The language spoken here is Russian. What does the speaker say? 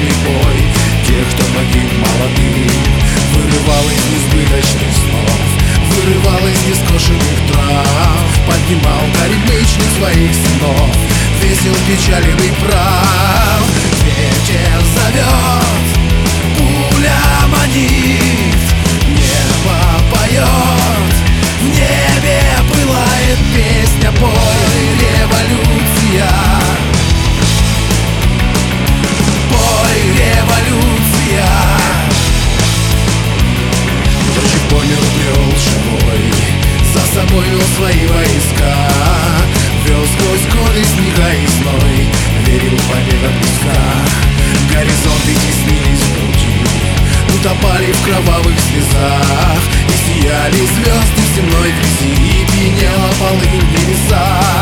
бессмертный бой тех, кто погиб молодым. Вырывал из несбыточных снов, вырывал из нескошенных трав, поднимал горемычных своих сынов, весел, печален и прав. Ветер зовет, пуля манит, небо поет, в небе пылает песня, бой, революция. Бой, революция. Дочек помер, брел живой, за собой вел свои войска, вел сквозь годы снега и зной, верил, победа близка. Горизонты теснились в груди, утопали в кровавых слезах, и сияли звезды земной грязи, и пьянела полынь в небесах.